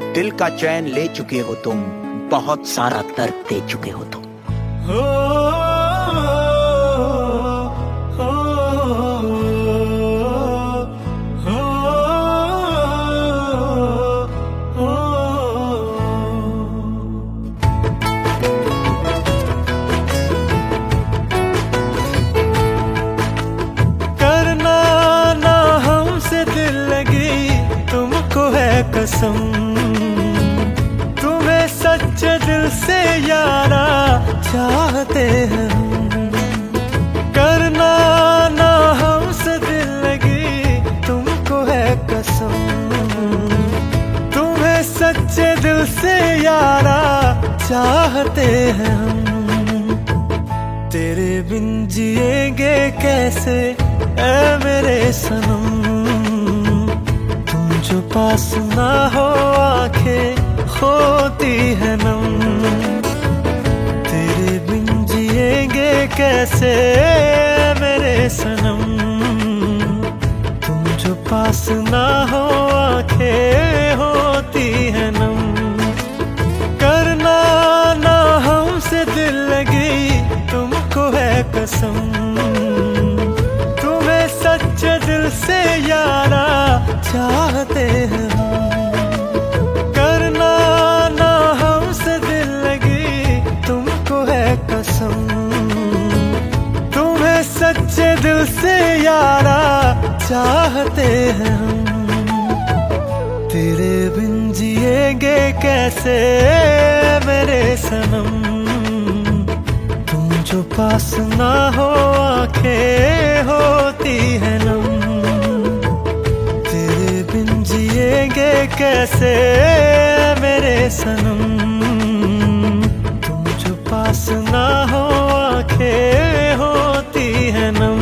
दिल का चैन ले चुके हो तुम, बहुत सारा दर्द दे चुके हो तुम। करना ना हमसे दिल लगी तुमको है कसम, तुम्हें सच्चे दिल से यारा चाहते हैं हम। करना ना हमसे दिल लगी तुमको है कसम, तुम्हें सच्चे दिल से यारा चाहते हैं हम। तेरे बिन जिएंगे कैसे ऐ मेरे सनम, तुम जो पास ना हो आंखें होती है नम। तेरे बिन जिएंगे कैसे ऐ मेरे सनम, तुम जो पास ना हो आंखें होती है नम। करना ना हमसे दिल लगी तुमको है कसम, तुम्हें सच्चे दिल से यारा चाहते हैं हम। करना ना हमसे दिल लगी तुमको है कसम, तुम्हें सच्चे दिल से यारा चाहते हैं हम। तेरे बिन जिएंगे कैसे मेरे सनम, जो पास ना हो आंखें होती है नम। तेरे बिन जिएंगे कैसे मेरे सनम, तुम जो पास ना हो आंखें होती है नम।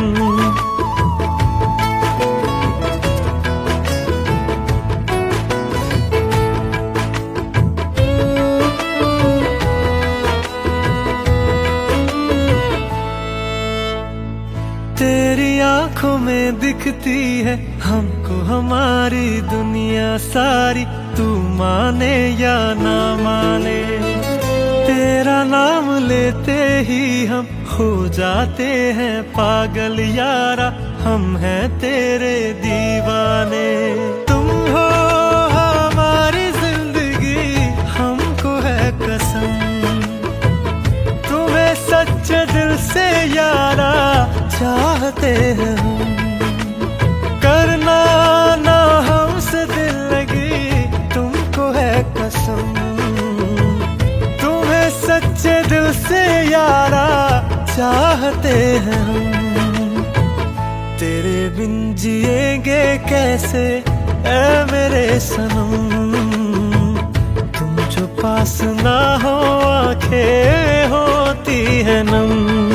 तेरी आंखों में दिखती है हमको हमारी दुनिया सारी, तू माने या ना माने। तेरा नाम लेते ही हम हो जाते हैं पागल यारा, हम हैं तेरे दीवाने। तुम हो हमारी जिंदगी हमको है कसम, तुम्हें सच्चे दिल से यारा चाहते हैं हम। करना ना हमसे दिल लगी तुमको है कसम, तुम्हें सच्चे दिल से यारा चाहते हैं हम। तेरे बिन जिएंगे कैसे ऐ मेरे सनम, तुम जो पास ना हो आंखें होती है नम।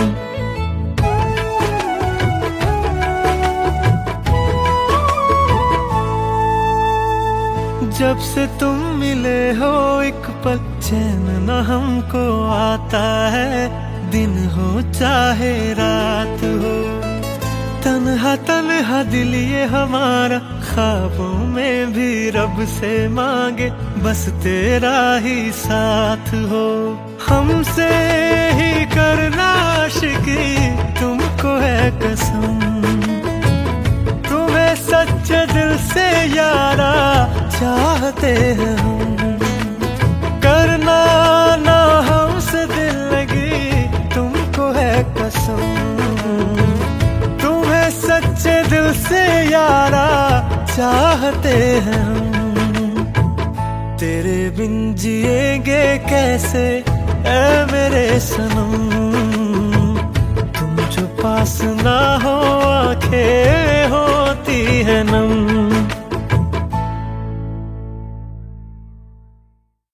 जब से तुम मिले हो एक पल चैन न हमको आता है, दिन हो चाहे रात हो। तन्हा तन्हा दिल ये हमारा ख्वाबों में भी रब से मांगे, बस तेरा ही साथ हो। हमसे ही करना आशिकी तुमको है कसम, तुम्हें सच्चे दिल से यारा चाहते हैं हम। करना ना हमसे दिल लगी तुमको है कसम, तुम्हें सच्चे दिल से यारा चाहते हैं हम। तेरे बिन जिएंगे कैसे ऐ मेरे सनम, तुम जो पास ना हो आंखें होती है नम।